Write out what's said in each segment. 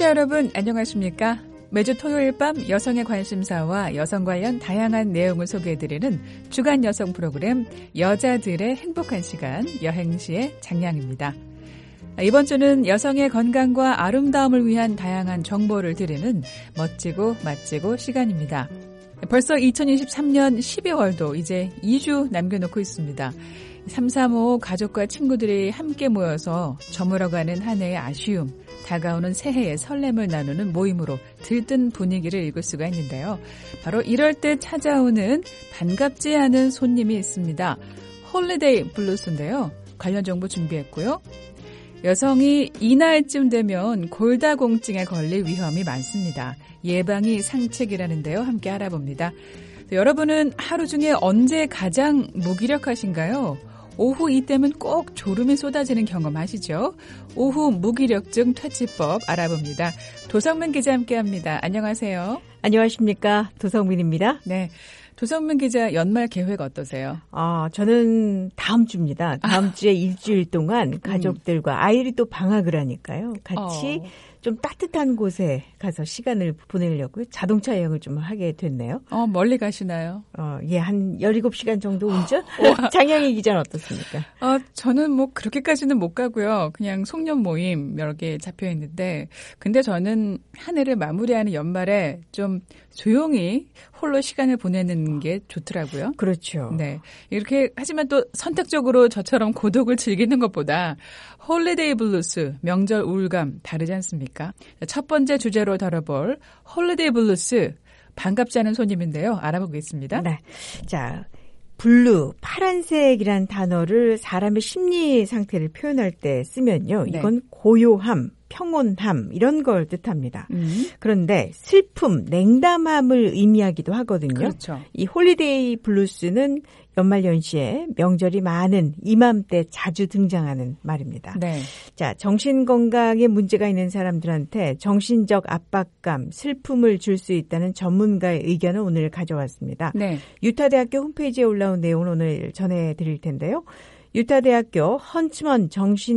청취자 여러분 안녕하십니까? 매주 토요일 밤 여성의 관심사와 여성 관련 다양한 내용을 소개해드리는 주간 여성 프로그램 여자들의 행복한 시간 여행시의 장량입니다. 이번 주는 여성의 건강과 아름다움을 위한 다양한 정보를 드리는 멋지고 맛지고 시간입니다. 벌써 2023년 12월도 이제 2주 남겨놓고 있습니다. 335 가족과 친구들이 함께 모여서 저물어가는 한 해의 아쉬움, 다가오는 새해의 설렘을 나누는 모임으로 들뜬 분위기를 읽을 수가 있는데요. 바로 이럴 때 찾아오는 반갑지 않은 손님이 있습니다. 홀리데이 블루스인데요. 관련 정보 준비했고요. 여성이 이 나이쯤 되면 골다공증에 걸릴 위험이 많습니다. 예방이 상책이라는데요. 함께 알아봅니다. 여러분은 하루 중에 언제 가장 무기력하신가요? 오후 이때면 꼭 졸음이 쏟아지는 경험 아시죠? 오후 무기력증 퇴치법 알아봅니다. 도성민 기자 함께합니다. 안녕하세요. 안녕하십니까. 도성민입니다. 네, 도성민 기자 연말 계획 어떠세요? 저는 다음 주입니다. 다음 주에 일주일 동안 가족들과 아이들이 또 방학을 하니까요. 같이 좀 따뜻한 곳에 가서 시간을 보내려고 자동차 여행을 좀 하게 됐네요. 멀리 가시나요? 예, 한 17시간 정도 운전? 장영희 기자는 어떻습니까? 저는 뭐 그렇게까지는 못 가고요. 그냥 송년 모임 여러 개 잡혀 있는데, 근데 저는 한 해를 마무리하는 연말에 좀 조용히 홀로 시간을 보내는 게 좋더라고요. 그렇죠. 네. 이렇게 하지만 또 선택적으로 저처럼 고독을 즐기는 것보다 홀리데이 블루스, 명절 우울감 다르지 않습니까? 첫 번째 주제로 다뤄볼 홀리데이 블루스, 반갑지 않은 손님인데요. 알아보겠습니다. 네. 자, 블루, 파란색이란 단어를 사람의 심리 상태를 표현할 때 쓰면요. 네. 이건 고요함, 평온함 이런 걸 뜻합니다. 그런데 슬픔, 냉담함을 의미하기도 하거든요. 그렇죠. 이 홀리데이 블루스는 연말연시에 명절이 많은 이맘때 자주 등장하는 말입니다. 네. 자, 정신건강에 문제가 있는 사람들한테 정신적 압박감, 슬픔을 줄 수 있다는 전문가의 의견을 오늘 가져왔습니다. 네. 유타대학교 홈페이지에 올라온 내용을 오늘 전해드릴 텐데요. 유타대학교 헌츠먼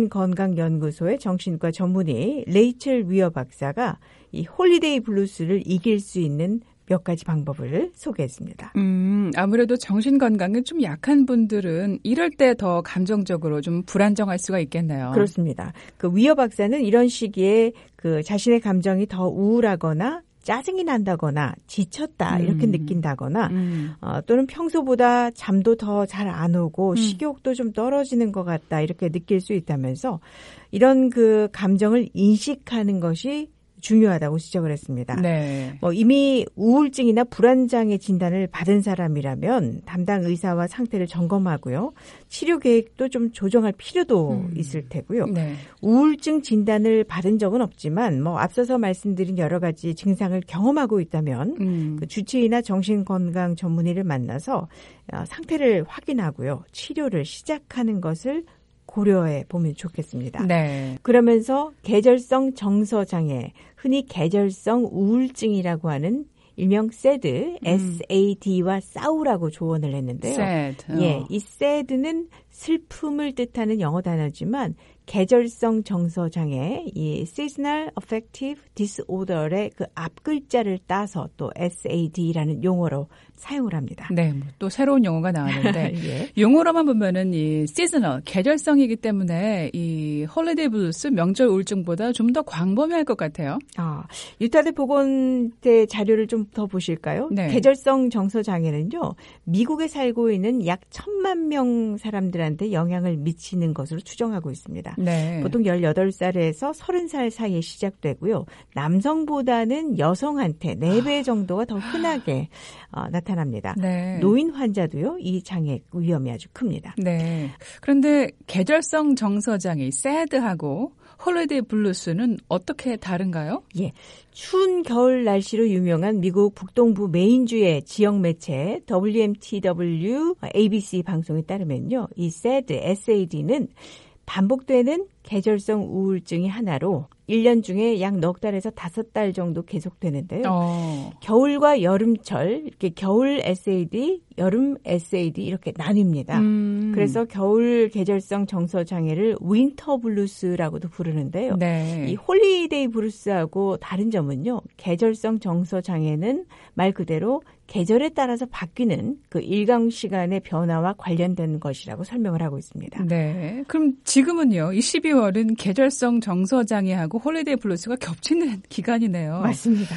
정신건강연구소의 정신과 전문의 레이첼 위어 박사가 이 홀리데이 블루스를 이길 수 있는 몇 가지 방법을 소개했습니다. 아무래도 정신건강이 좀 약한 분들은 이럴 때 더 감정적으로 좀 불안정할 수가 있겠네요. 그렇습니다. 그 위어 박사는 이런 시기에 그 자신의 감정이 더 우울하거나 짜증이 난다거나 지쳤다 이렇게 느낀다거나 또는 평소보다 잠도 더 잘 안 오고 식욕도 좀 떨어지는 것 같다 이렇게 느낄 수 있다면서 이런 그 감정을 인식하는 것이 중요하다고 지적을 했습니다. 네. 이미 우울증이나 불안장애 진단을 받은 사람이라면 담당 의사와 상태를 점검하고요. 치료 계획도 좀 조정할 필요도 있을 테고요. 네. 우울증 진단을 받은 적은 없지만 앞서서 말씀드린 여러 가지 증상을 경험하고 있다면 그 주치의나 정신건강 전문의를 만나서 상태를 확인하고요. 치료를 시작하는 것을 고려해 보면 좋겠습니다. 네. 그러면서 계절성 정서장애, 흔히 계절성 우울증이라고 하는 일명 SAD, SAD와 싸우라고 조언을 했는데요. sad. 예, 이 SAD는 슬픔을 뜻하는 영어 단어지만 계절성 정서장애, 이 Seasonal Affective Disorder의 그 앞글자를 따서 또 SAD라는 용어로 사용을 합니다. 네, 또 새로운 용어가 나왔는데 예. 용어로만 보면은 이 seasonal, 계절성이기 때문에 이 홀리데이 블루스, 명절 우울증보다 좀 더 광범위할 것 같아요. 유타대 보건대 자료를 좀 더 보실까요? 네. 계절성 정서장애는요. 미국에 살고 있는 약 1,000만 명 사람들한테 영향을 미치는 것으로 추정하고 있습니다. 네. 보통 18살에서 30살 사이에 시작되고요. 남성보다는 여성한테 4배 정도가 더 흔하게 나타납니다. 네. 노인 환자도요. 이 장애 위험이 아주 큽니다. 네. 그런데 계절성 정서장애, SAD하고 홀리데이 블루스는 어떻게 다른가요? 예. 추운 겨울 날씨로 유명한 미국 북동부 메인주의 지역 매체 WMTW ABC 방송에 따르면요. 이 SAD는 반복되는 계절성 우울증이 하나로 1년 중에 약 넉 달에서 5달 정도 계속되는데요. 겨울과 여름철, 이렇게 겨울 SAD, 여름 SAD 이렇게 나뉩니다. 그래서 겨울 계절성 정서 장애를 윈터 블루스라고도 부르는데요. 네. 이 홀리데이 블루스하고 다른 점은요. 계절성 정서 장애는 말 그대로 계절에 따라서 바뀌는 그 일광 시간의 변화와 관련된 것이라고 설명을 하고 있습니다. 네. 그럼 지금은요. 이 12월은 계절성 정서 장애하고 홀리데이 블루스가 겹치는 기간이네요. 맞습니다.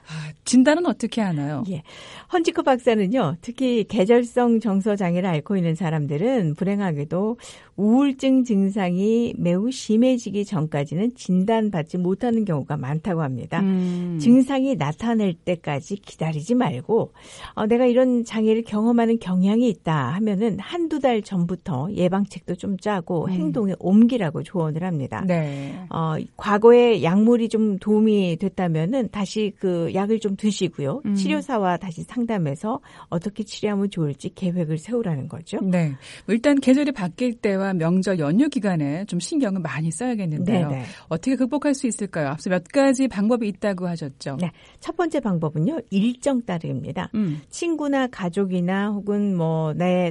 진단은 어떻게 하나요? 예. 헌지커 박사는요. 특히 계절성 정서 장애를 앓고 있는 사람들은 불행하게도 우울증 증상이 매우 심해지기 전까지는 진단받지 못하는 경우가 많다고 합니다. 증상이 나타날 때까지 기다리지 말고 내가 이런 장애를 경험하는 경향이 있다 하면은 한두 달 전부터 예방책도 좀 짜고 행동에 옮기라고 조언을 합니다. 네. 과거에 약물이 좀 도움이 됐다면은 다시 그 약을 좀 드시고요. 치료사와 다시 상담해서 어떻게 치료하면 좋을지 계획을 세우라는 거죠. 네. 일단 계절이 바뀔 때와 명절 연휴 기간에 좀 신경을 많이 써야겠는데요. 네네. 어떻게 극복할 수 있을까요? 앞서 몇 가지 방법이 있다고 하셨죠. 네. 첫 번째 방법은요. 일정 따르기입니다. 친구나 가족이나 혹은 뭐 내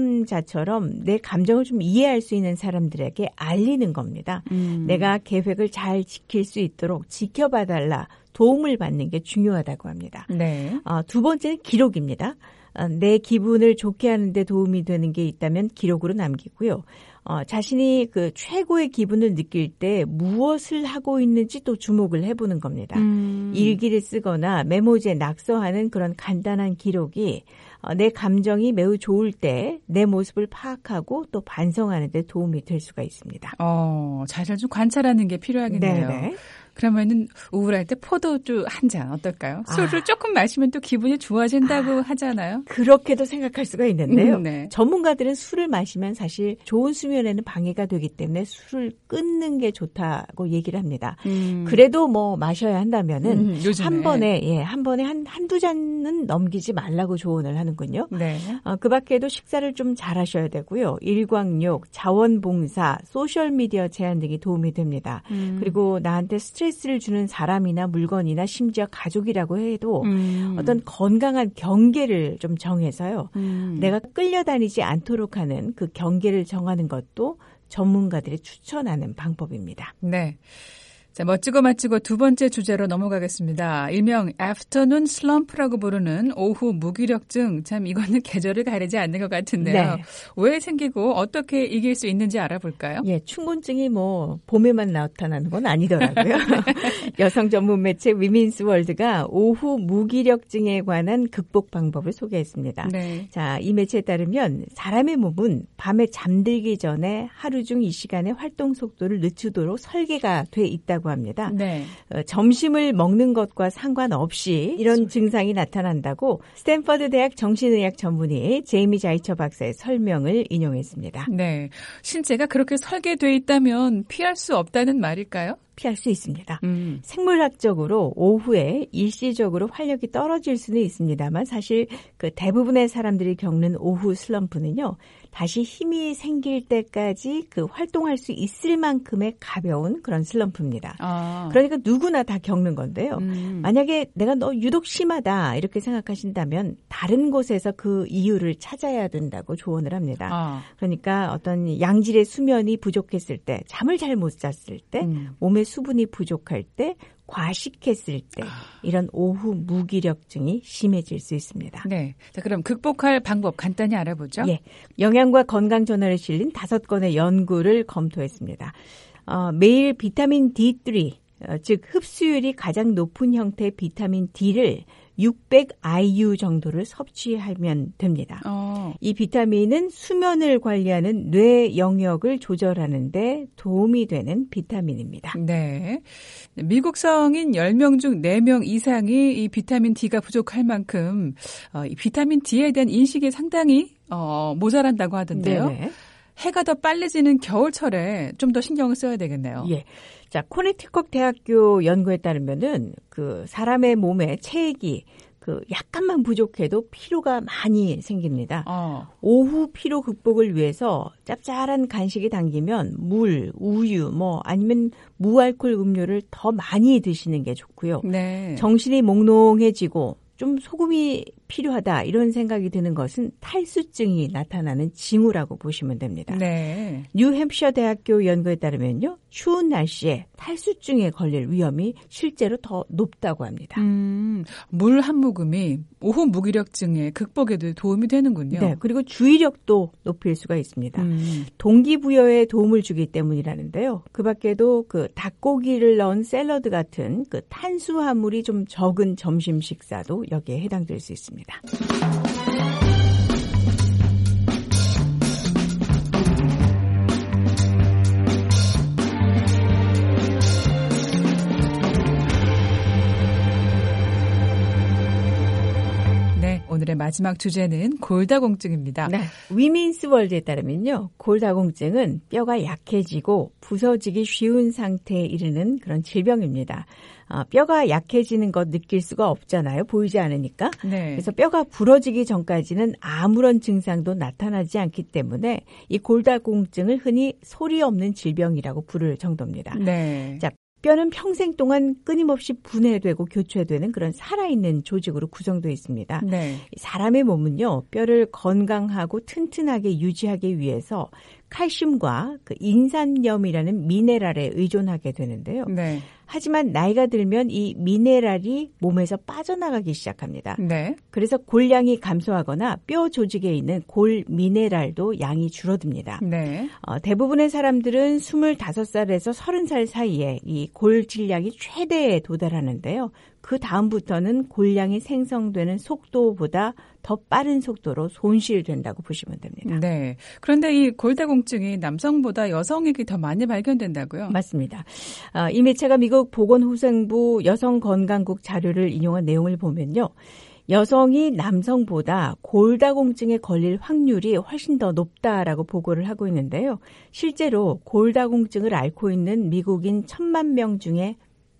상담자처럼 내 감정을 좀 이해할 수 있는 사람들에게 알리는 겁니다. 내가 계획을 잘 지킬 수 있도록 지켜봐달라. 도움을 받는 게 중요하다고 합니다. 네. 두 번째는 기록입니다. 내 기분을 좋게 하는 데 도움이 되는 게 있다면 기록으로 남기고요. 자신이 그 최고의 기분을 느낄 때 무엇을 하고 있는지 또 주목을 해보는 겁니다. 일기를 쓰거나 메모지에 낙서하는 그런 간단한 기록이 내 감정이 매우 좋을 때 내 모습을 파악하고 또 반성하는 데 도움이 될 수가 있습니다. 자신을 좀 관찰하는 게 필요하겠네요. 네네. 그러면은 우울할 때 포도주 한 잔 어떨까요? 술을 조금 마시면 또 기분이 좋아진다고 하잖아요. 그렇게도 생각할 수가 있는데요. 네. 전문가들은 술을 마시면 사실 좋은 수면에는 방해가 되기 때문에 술을 끊는 게 좋다고 얘기를 합니다. 그래도 뭐 마셔야 한다면은 한 번에 한두 잔은 넘기지 말라고 조언을 하는군요. 네. 그 밖에도 식사를 좀 잘하셔야 되고요. 일광욕, 자원봉사, 소셜미디어 제한 등이 도움이 됩니다. 그리고 나한테 스트레스를 주는 사람이나 물건이나 심지어 가족이라고 해도 어떤 건강한 경계를 좀 정해서요. 내가 끌려다니지 않도록 하는 그 경계를 정하는 것도 전문가들이 추천하는 방법입니다. 네. 자, 멋지고 마치고 두 번째 주제로 넘어가겠습니다. 일명 애프터눈 슬럼프라고 부르는 오후 무기력증. 참 이거는 계절을 가리지 않는 것 같은데요. 네. 왜 생기고 어떻게 이길 수 있는지 알아볼까요? 예, 춘곤증이 뭐 봄에만 나타나는 건 아니더라고요. 여성 전문 매체 위민스 월드가 오후 무기력증에 관한 극복 방법을 소개했습니다. 네. 자, 이 매체에 따르면 사람의 몸은 밤에 잠들기 전에 하루 중 이 시간에 활동 속도를 늦추도록 설계가 돼 있다고 합니다. 네. 점심을 먹는 것과 상관없이 이런 증상이 나타난다고 스탠퍼드 대학 정신의학 전문의 제이미 자이처 박사의 설명을 인용했습니다. 네. 신체가 그렇게 설계돼 있다면 피할 수 없다는 말일까요? 피할 수 있습니다. 생물학적으로 오후에 일시적으로 활력이 떨어질 수는 있습니다만 사실 그 대부분의 사람들이 겪는 오후 슬럼프는요. 다시 힘이 생길 때까지 그 활동할 수 있을 만큼의 가벼운 그런 슬럼프입니다. 그러니까 누구나 다 겪는 건데요. 만약에 내가 너 유독 심하다 이렇게 생각하신다면 다른 곳에서 그 이유를 찾아야 된다고 조언을 합니다. 그러니까 어떤 양질의 수면이 부족했을 때, 잠을 잘 못 잤을 때, 몸에 수분이 부족할 때, 과식했을 때 이런 오후 무기력증이 심해질 수 있습니다. 네. 자, 그럼 극복할 방법 간단히 알아보죠. 예. 영양과 건강 전환에 실린 5건의 연구를 검토했습니다. 매일 비타민 D3, 즉 흡수율이 가장 높은 형태의 비타민 D를 600 IU 정도를 섭취하면 됩니다. 이 비타민은 수면을 관리하는 뇌 영역을 조절하는 데 도움이 되는 비타민입니다. 네. 미국 성인 10명 중 4명 이상이 이 비타민 D가 부족할 만큼 이 비타민 D에 대한 인식이 상당히 모자란다고 하던데요. 네네. 해가 더 빨리 지는 겨울철에 좀 더 신경을 써야 되겠네요. 예. 자, 코네티컷 대학교 연구에 따르면은 그 사람의 몸의 체액이 약간만 부족해도 피로가 많이 생깁니다. 오후 피로 극복을 위해서 짭짤한 간식이 당기면 물, 우유, 아니면 무알콜 음료를 더 많이 드시는 게 좋고요. 네. 정신이 몽롱해지고 좀 소금이 필요하다 이런 생각이 드는 것은 탈수증이 나타나는 징후라고 보시면 됩니다. 네. 뉴햄프셔 대학교 연구에 따르면요. 추운 날씨에 탈수증에 걸릴 위험이 실제로 더 높다고 합니다. 물 한 모금이 오후 무기력증의 극복에도 도움이 되는군요. 네. 그리고 주의력도 높일 수가 있습니다. 동기부여에 도움을 주기 때문이라는데요. 그 밖에도 닭고기를 넣은 샐러드 같은 탄수화물이 좀 적은 점심 식사도 여기에 해당될 수 있습니다. 네, 오늘의 마지막 주제는 골다공증입니다. 네. 위민스 월드에 따르면요. 골다공증은 뼈가 약해지고 부서지기 쉬운 상태에 이르는 그런 질병입니다. 뼈가 약해지는 것 느낄 수가 없잖아요. 보이지 않으니까. 네. 그래서 뼈가 부러지기 전까지는 아무런 증상도 나타나지 않기 때문에 이 골다공증을 흔히 소리 없는 질병이라고 부를 정도입니다. 네. 자, 뼈는 평생 동안 끊임없이 분해되고 교체되는 그런 살아있는 조직으로 구성되어 있습니다. 네. 사람의 몸은요, 뼈를 건강하고 튼튼하게 유지하기 위해서 칼슘과 인산염이라는 미네랄에 의존하게 되는데요. 네. 하지만 나이가 들면 이 미네랄이 몸에서 빠져나가기 시작합니다. 네. 그래서 골량이 감소하거나 뼈 조직에 있는 골 미네랄도 양이 줄어듭니다. 네. 대부분의 사람들은 25살에서 30살 사이에 이 골 질량이 최대에 도달하는데요. 그 다음부터는 골량이 생성되는 속도보다 더 빠른 속도로 손실된다고 보시면 됩니다. 네. 그런데 이 골다공증이 남성보다 여성에게 더 많이 발견된다고요? 맞습니다. 이 매체가 미국 보건후생부 여성건강국 자료를 인용한 내용을 보면요. 여성이 남성보다 골다공증에 걸릴 확률이 훨씬 더 높다라고 보고를 하고 있는데요. 실제로 골다공증을 앓고 있는 미국인 1,000만 명 중에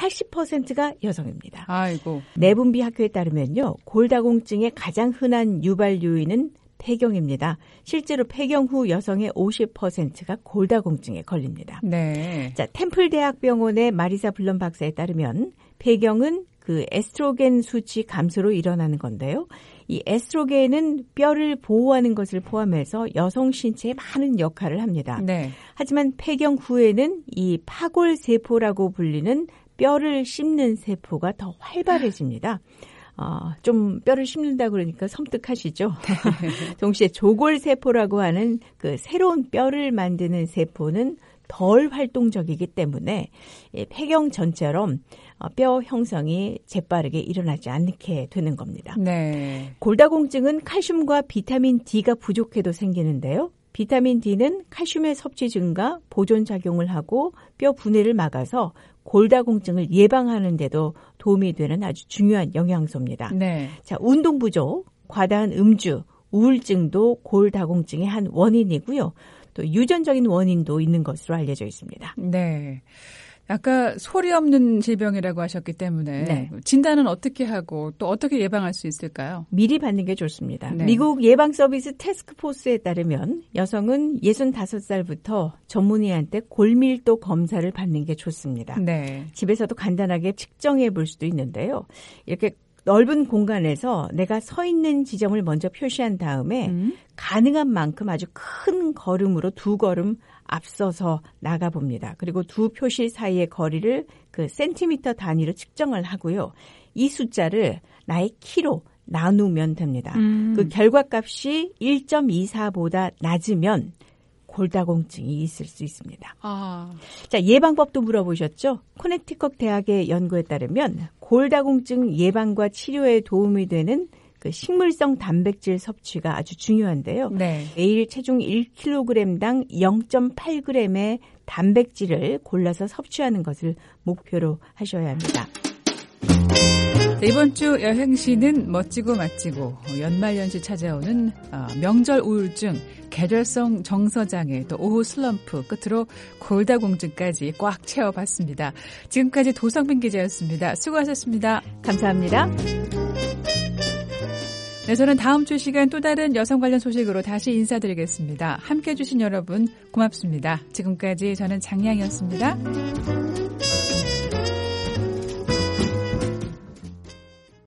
80%가 여성입니다. 아이고. 내분비 학회에 따르면요. 골다공증의 가장 흔한 유발 요인은 폐경입니다. 실제로 폐경 후 여성의 50%가 골다공증에 걸립니다. 네. 자, 템플대학병원의 마리사 블럼 박사에 따르면 폐경은 에스트로겐 수치 감소로 일어나는 건데요. 이 에스트로겐은 뼈를 보호하는 것을 포함해서 여성 신체에 많은 역할을 합니다. 네. 하지만 폐경 후에는 이 파골세포라고 불리는 뼈를 씹는 세포가 더 활발해집니다. 좀 뼈를 씹는다 그러니까 섬뜩하시죠? 동시에 조골세포라고 하는 새로운 뼈를 만드는 세포는 덜 활동적이기 때문에 폐경 전처럼 뼈 형성이 재빠르게 일어나지 않게 되는 겁니다. 네. 골다공증은 칼슘과 비타민 D가 부족해도 생기는데요. 비타민 D는 칼슘의 섭취 증가, 보존 작용을 하고 뼈 분해를 막아서 골다공증을 예방하는 데도 도움이 되는 아주 중요한 영양소입니다. 네. 자, 운동 부족, 과다한 음주, 우울증도 골다공증의 한 원인이고요. 또 유전적인 원인도 있는 것으로 알려져 있습니다. 네. 아까 소리 없는 질병이라고 하셨기 때문에 네. 진단은 어떻게 하고 또 어떻게 예방할 수 있을까요? 미리 받는 게 좋습니다. 네. 미국 예방서비스 태스크포스에 따르면 여성은 65살부터 전문의한테 골밀도 검사를 받는 게 좋습니다. 네. 집에서도 간단하게 측정해 볼 수도 있는데요. 이렇게 넓은 공간에서 내가 서 있는 지점을 먼저 표시한 다음에 가능한 만큼 아주 큰 걸음으로 2걸음 앞서서 나가봅니다. 그리고 두 표시 사이의 거리를 센티미터 단위로 측정을 하고요. 이 숫자를 나의 키로 나누면 됩니다. 그 결과값이 1.24보다 낮으면 골다공증이 있을 수 있습니다. 자, 예방법도 물어보셨죠? 코네티컷 대학의 연구에 따르면 골다공증 예방과 치료에 도움이 되는 식물성 단백질 섭취가 아주 중요한데요. 네. 매일 체중 1kg당 0.8g의 단백질을 골라서 섭취하는 것을 목표로 하셔야 합니다. 네, 이번 주 여행시는 멋지고 맛지고 연말연시 찾아오는 명절 우울증, 계절성 정서장애, 또 오후 슬럼프 끝으로 골다공증까지 꽉 채워봤습니다. 지금까지 도성빈 기자였습니다. 수고하셨습니다. 감사합니다. 네, 저는 다음 주 시간 또 다른 여성 관련 소식으로 다시 인사드리겠습니다. 함께해 주신 여러분 고맙습니다. 지금까지 저는 장량이었습니다.